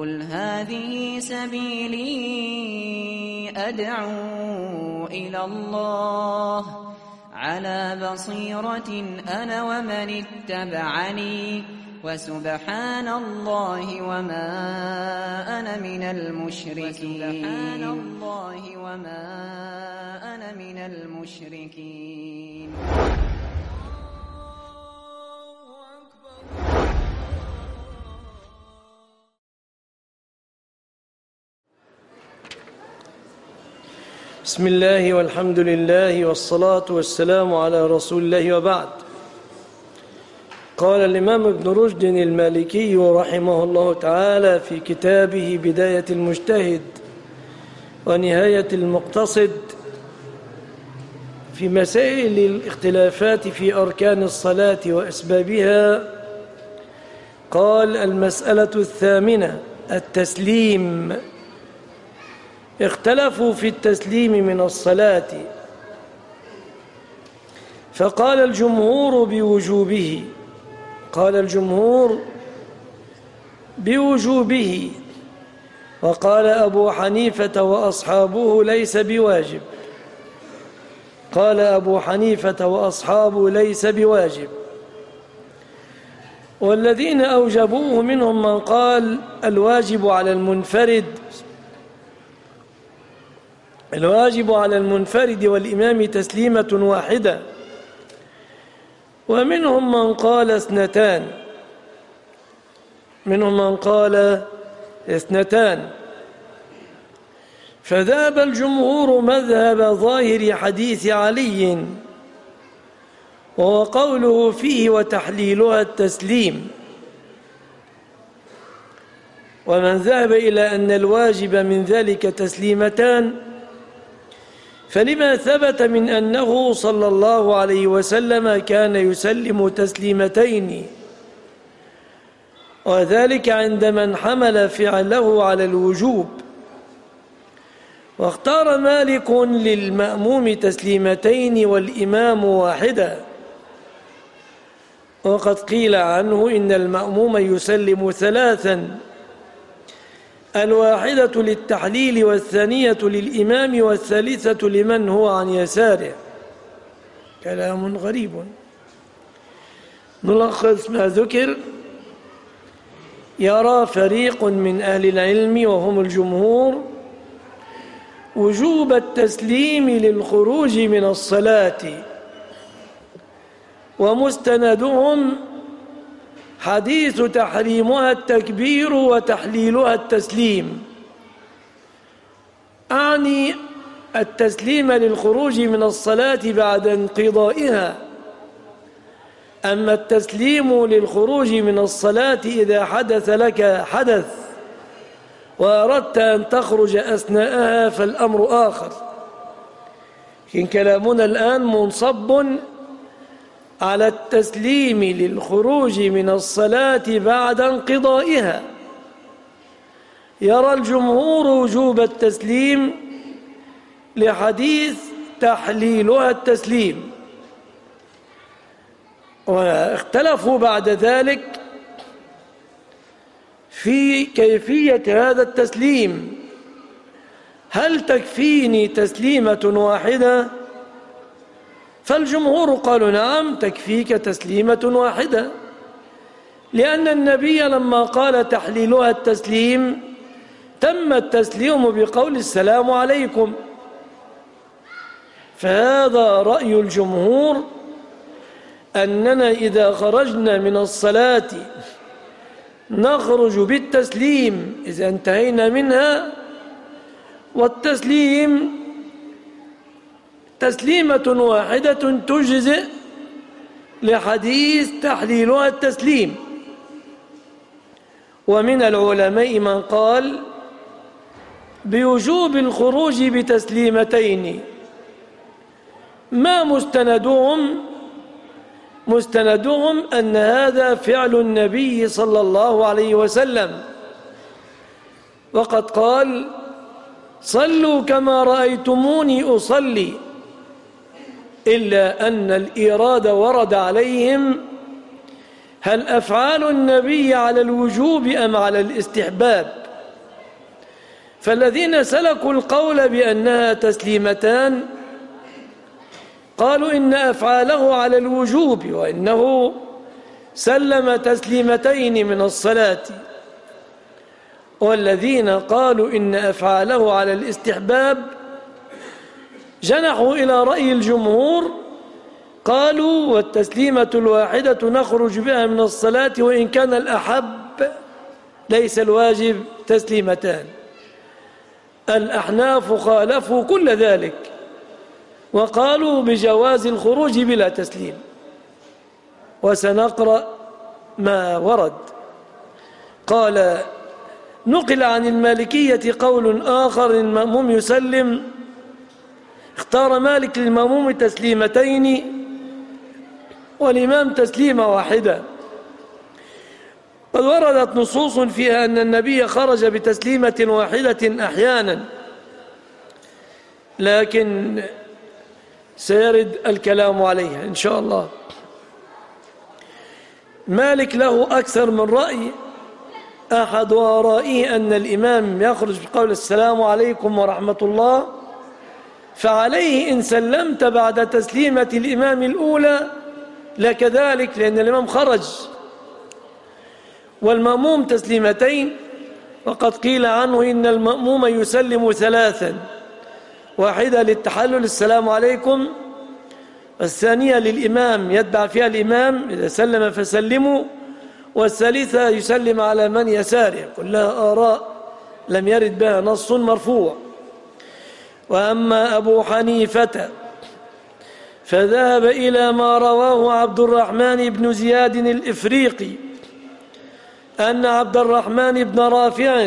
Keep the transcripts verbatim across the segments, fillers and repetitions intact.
قل هذه سبيلي أدعو إلى الله على بصيرة أنا ومن اتبعني وسبحان الله وما أنا من المشركين سبحان الله وما أنا من المشركين. بسم الله والحمد لله والصلاة والسلام على رسول الله وبعد. قال الإمام ابن رشد المالكي رحمه الله تعالى في كتابه بداية المجتهد ونهاية المقتصد في مسائل الاختلافات في أركان الصلاة وأسبابها، قال: المسألة الثامنة التسليم. اختلفوا في التسليم من الصلاة، فقال الجمهور بوجوبه قال الجمهور بوجوبه وقال أبو حنيفة وأصحابه ليس بواجب قال أبو حنيفة وأصحابه ليس بواجب والذين أوجبوه منهم من قال الواجب على المنفرد الواجب على المنفرد والإمام تسليمة واحدة، ومنهم من قال اثنتان منهم من قال اثنتان فذهب الجمهور مذهب ظاهر حديث علي، وهو قوله فيه وتحليلها التسليم. ومن ذهب إلى أن الواجب من ذلك تسليمتان، فلما ثبت من أنه صلى الله عليه وسلم كان يسلم تسليمتين، وذلك عند من حمل فعله على الوجوب. واختار مالك للمأموم تسليمتين والإمام واحدة، وقد قيل عنه إن المأموم يسلم ثلاثا: الواحدة للتحليل والثانية للإمام والثالثة لمن هو عن يساره. كلام غريب. نلخص ما ذكر. يرى فريق من أهل العلم وهم الجمهور وجوب التسليم للخروج من الصلاة، ومستندهم حديث تحريمها التكبير وتحليلها التسليم، أعني التسليم للخروج من الصلاة بعد انقضائها. أما التسليم للخروج من الصلاة إذا حدث لك حدث وأردت أن تخرج أثناءها فالأمر آخر. لكن كلامنا الآن منصب على التسليم للخروج من الصلاة بعد انقضائها. يرى الجمهور وجوب التسليم لحديث تحليلها التسليم، واختلفوا بعد ذلك في كيفية هذا التسليم. هل تكفيني تسليمة واحدة؟ فالجمهور قالوا نعم، تكفيك تسليمة واحدة، لأن النبي لما قال تحليلها التسليم تم التسليم بقول السلام عليكم. فهذا رأي الجمهور، أننا إذا خرجنا من الصلاة نخرج بالتسليم إذا انتهينا منها، والتسليم تسليمة واحدة تجزئ لحديث تحليلها التسليم. ومن العلماء من قال بوجوب الخروج بتسليمتين. ما مستندهم؟ مستندهم أن هذا فعل النبي صلى الله عليه وسلم، وقد قال صلوا كما رأيتموني أصلي، إلا أن الإيراد ورد عليهم هل أفعال النبي على الوجوب أم على الاستحباب؟ فالذين سلكوا القول بأنها تسليمتان قالوا إن أفعاله على الوجوب، وإنه سلم تسليمتين من الصلاة، والذين قالوا إن أفعاله على الاستحباب جنحوا إلى رأي الجمهور، قالوا والتسليمة الواحدة نخرج بها من الصلاة وإن كان الأحب ليس الواجب تسليمتان. الأحناف خالفوا كل ذلك وقالوا بجواز الخروج بلا تسليم، وسنقرأ ما ورد. قال: نقل عن المالكية قول آخر المأموم يسلم، اختار مالك للمأموم تسليمتين والإمام تسليمة واحدة. قد وردت نصوص فيها أن النبي خرج بتسليمة واحدة أحيانا، لكن سيرد الكلام عليها إن شاء الله. مالك له أكثر من رأي، أحد آرائه أن الإمام يخرج بقول السلام عليكم ورحمة الله، فعليه إن سلمت بعد تسليمة الإمام الأولى لكذلك، لأن الإمام خرج، والمأموم تسليمتين. وقد قيل عنه إن المأموم يسلم ثلاثا، واحدة للتحلل السلام عليكم، الثانية للإمام يتبع فيها الإمام إذا سلم فسلموا، والثالثة يسلم على من يساره. كلها آراء لم يرد بها نص مرفوع. وأما أبو حنيفة فذهب إلى ما رواه عبد الرحمن بن زياد الإفريقي أن عبد الرحمن بن رافع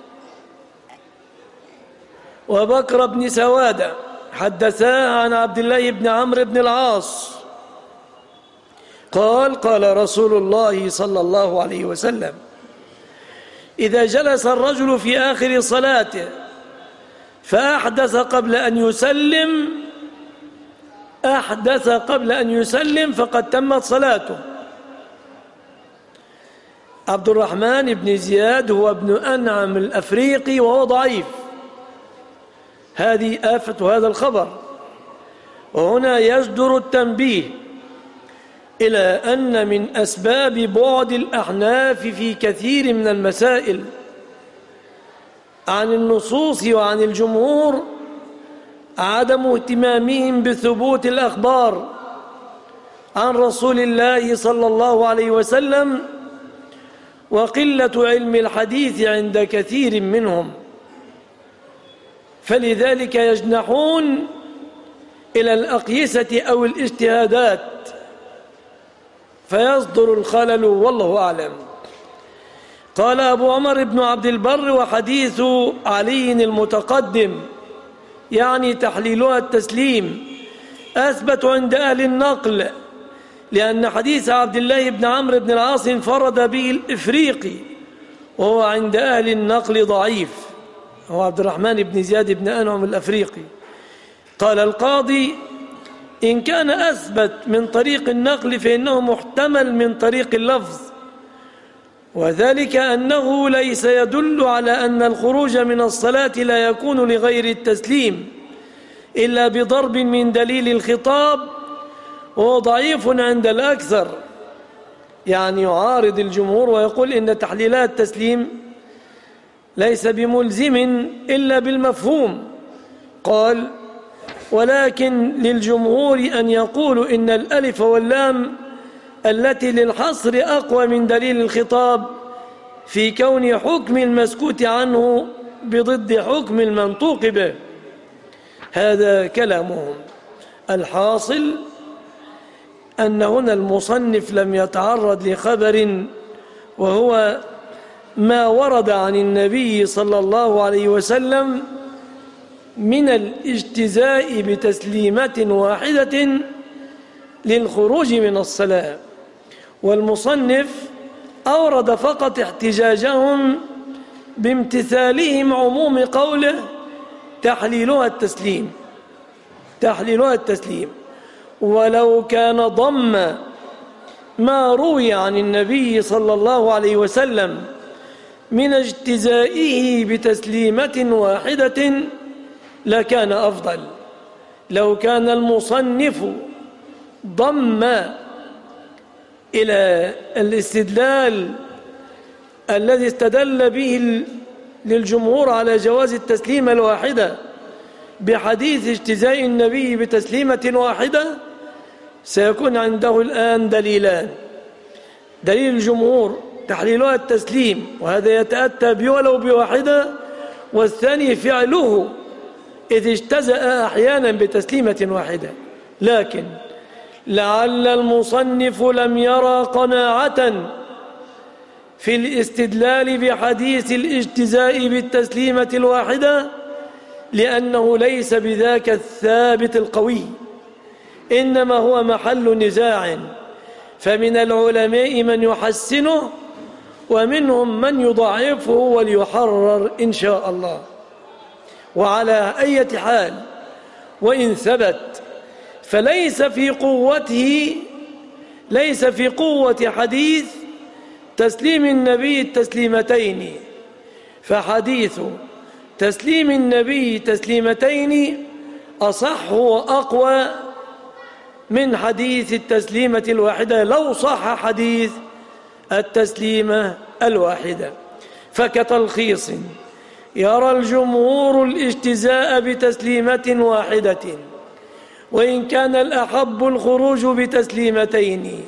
وبكر بن سوادة حدثا عن عبد الله بن عمرو بن العاص قال: قال رسول الله صلى الله عليه وسلم: إذا جلس الرجل في آخر صلاته فأحدث قبل أن يسلم أحدث قبل أن يسلم فقد تمت صلاته. عبد الرحمن بن زياد هو ابن أنعم الأفريقي وهو ضعيف، هذه آفة هذا الخبر. وهنا يجدر التنبيه إلى أن من أسباب بعد الأحناف في كثير من المسائل عن النصوص وعن الجمهور عدم اهتمامهم بثبوت الأخبار عن رسول الله صلى الله عليه وسلم، وقلة علم الحديث عند كثير منهم، فلذلك يجنحون إلى الأقيسة أو الاجتهادات فيصدر الخلل، والله أعلم. قال أبو عمر بن عبد البر: وحديث علي المتقدم يعني تحليلها التسليم أثبت عند أهل النقل، لأن حديث عبد الله بن عمرو بن العاص انفرد به الإفريقي وهو عند أهل النقل ضعيف، هو عبد الرحمن بن زياد بن أنعم الأفريقي. قال القاضي: إن كان أثبت من طريق النقل فإنه محتمل من طريق اللفظ، وذلك أنه ليس يدل على أن الخروج من الصلاة لا يكون لغير التسليم إلا بضرب من دليل الخطاب، وهو ضعيف عند الأكثر، يعني يعارض الجمهور ويقول إن تحليلات التسليم ليس بملزم إلا بالمفهوم. قال: ولكن للجمهور أن يقولوا إن الألف واللام التي للحصر أقوى من دليل الخطاب في كون حكم المسكوت عنه بضد حكم المنطوق به. هذا كلامهم. الحاصل أن هنا المصنف لم يتعرض لخبر وهو ما ورد عن النبي صلى الله عليه وسلم من الاجتزاء بتسليمة واحدة للخروج من الصلاة، والمصنف أورد فقط احتجاجهم بامتثالهم عموم قوله تحليلها التسليم تحليلها التسليم ولو كان ضم ما روي عن النبي صلى الله عليه وسلم من اجتزائه بتسليمة واحدة لكان أفضل. لو كان المصنف ضم إلى الاستدلال الذي استدل به للجمهور على جواز التسليمة الواحدة بحديث اجتزاء النبي بتسليمة واحدة، سيكون عنده الآن دليلان: دليل الجمهور تحليلها التسليم وهذا يتأتى به ولو بواحدة، والثاني فعله إذ اجتزأ أحيانا بتسليمة واحدة. لكن لعل المصنف لم يرى قناعة في الاستدلال بحديث الاجتزاء بالتسليمة الواحدة، لأنه ليس بذاك الثابت القوي، إنما هو محل نزاع، فمن العلماء من يحسنه ومنهم من يضعفه وليحرر إن شاء الله. وعلى أي حال وإن ثبت فليس في قوته ليس في قوة حديث تسليم النبي التسليمتين، فحديث تسليم النبي تسليمتين أصح وأقوى من حديث التسليمة الواحدة لو صح حديث التسليمة الواحدة. فكتلخيص يرى الجمهور الاجتزاء بتسليمة واحدة، وإن كان الأحب الخروج بتسليمتين.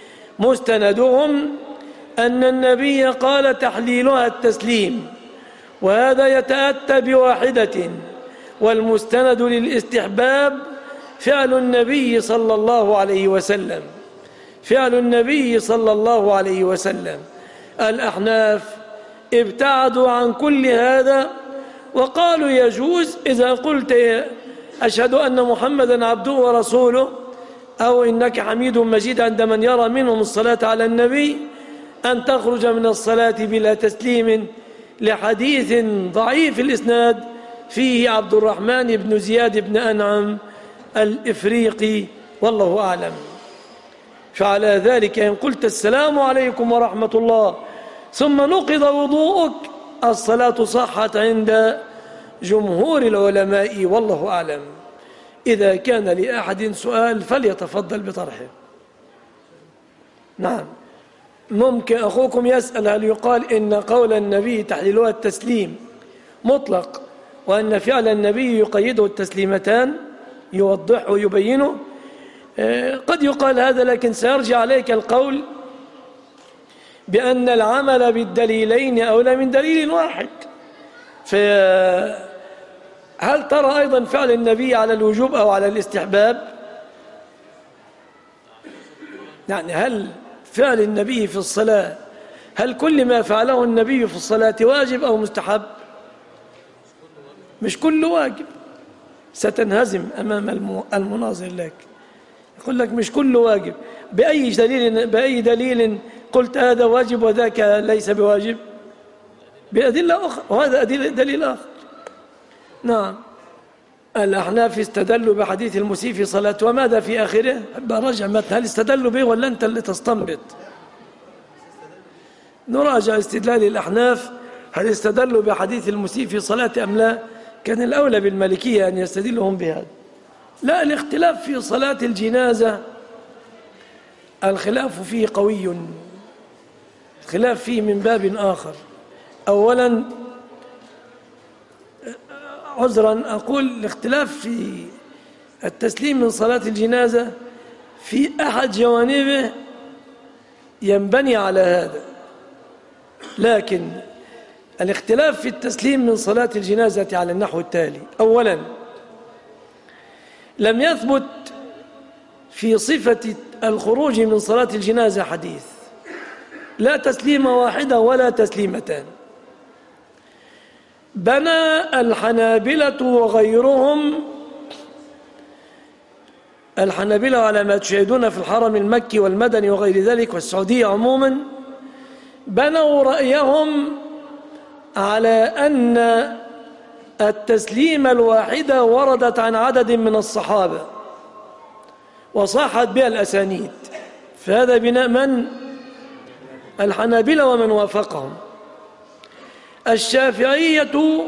مستندهم أن النبي قال تحليلها التسليم، وهذا يتأتى بواحدة، والمستند للاستحباب فعل النبي صلى الله عليه وسلم فعل النبي صلى الله عليه وسلم. الأحناف ابتعدوا عن كل هذا وقالوا يجوز إذا قلت أشهد أن محمدا عبده ورسوله أو إنك حميد مجيد عند من يرى منهم الصلاة على النبي أن تخرج من الصلاة بلا تسليم، لحديث ضعيف الإسناد فيه عبد الرحمن بن زياد بن أنعم الإفريقي، والله أعلم. فعلى ذلك إن قلت السلام عليكم ورحمة الله ثم نقض وضوءك، الصلاة صحت عند جمهور العلماء، والله أعلم. إذا كان لأحد سؤال فليتفضل بطرحه. نعم، ممكن أخوكم يسأل هل يقال إن قول النبي تحليلها التسليم مطلق وأن فعل النبي يقيده التسليمتان، يوضحه ويبينه؟ قد يقال هذا، لكن سيرجع عليك القول بأن العمل بالدليلين أولى من دليل واحد. فهل ترى أيضا فعل النبي على الوجوب أو على الاستحباب؟ يعني هل فعل النبي في الصلاة، هل كل ما فعله النبي في الصلاة واجب أو مستحب؟ مش كله واجب. ستنهزم أمام المناظر لك، يقول لك مش كله واجب. بأي دليل بأي دليل قلت هذا واجب وذاك ليس بواجب؟ بأدلة أخرى، وهذا دليل آخر. نعم، الأحناف استدلوا بحديث المسيء في صلاة، وماذا في آخره؟ برجع متن، هل استدلوا به ولا أنت اللي تستنبط؟ نراجع استدلال الأحناف، هل استدلوا بحديث المسيء في صلاة أم لا؟ كان الأولى بالمالكية أن يستدلهم بهذا. لا، الاختلاف في صلاة الجنازة الخلاف فيه قوي، الخلاف فيه من باب آخر. أولا، عذرا أقول الاختلاف في التسليم من صلاة الجنازة في أحد جوانبه ينبني على هذا، لكن الاختلاف في التسليم من صلاة الجنازة على النحو التالي: أولا، لم يثبت في صفة الخروج من صلاة الجنازة حديث، لا تسليمة واحدة ولا تسليمتان. بنى الحنابلة وغيرهم، الحنابلة على ما تشاهدون في الحرم المكي والمدني وغير ذلك والسعودية عموما، بنوا رأيهم على أن التسليم الواحدة وردت عن عدد من الصحابة وصاحت بها الأسانيد، فهذا بناء من؟ الحنابلة ومن وافقهم. الشافعية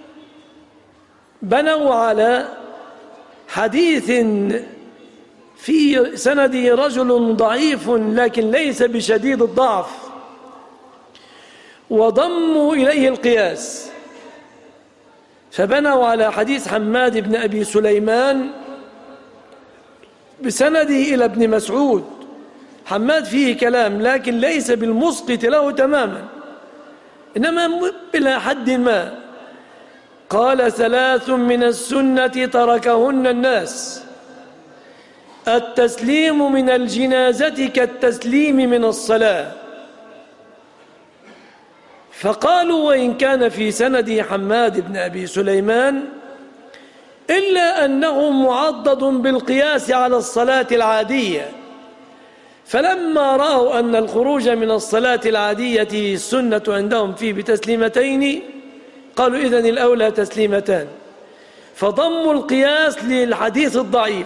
بنوا على حديث في سنده رجل ضعيف لكن ليس بشديد الضعف، وضموا إليه القياس، فبنوا على حديث حماد بن أبي سليمان بسنده إلى ابن مسعود. حماد فيه كلام لكن ليس بالمسقط له تماما، إنما إلى حد ما. قال: ثلاث من السنة تركهن الناس: التسليم من الجنازة كالتسليم من الصلاة. فقالوا: وإن كان في سند حماد بن أبي سليمان إلا أنه معضد بالقياس على الصلاة العادية، فلما رأوا أن الخروج من الصلاة العادية السنة عندهم فيه بتسليمتين قالوا: إذن الأولى تسليمتان، فضموا القياس للحديث الضعيف.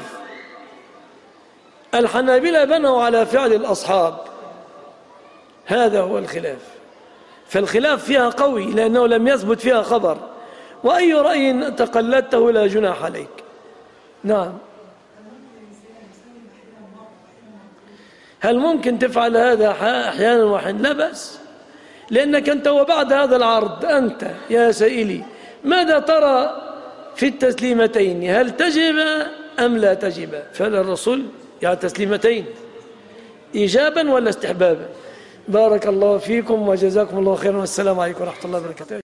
الحنابلة بنوا على فعل الأصحاب، هذا هو الخلاف. فالخلاف فيها قوي لأنه لم يثبت فيها خبر، وأي رأي تقلدته لا جناح عليك. نعم. هل ممكن تفعل هذا أحيانا وحين؟ لا بأس، لأنك أنت وبعد هذا العرض أنت يا سائلي ماذا ترى في التسليمتين؟ هل تجب أم لا تجب؟ فعل الرسول يعني تسليمتين إيجابا ولا استحبابا؟ بارك الله فيكم وجزاكم الله خيرا، والسلام عليكم ورحمة الله وبركاته.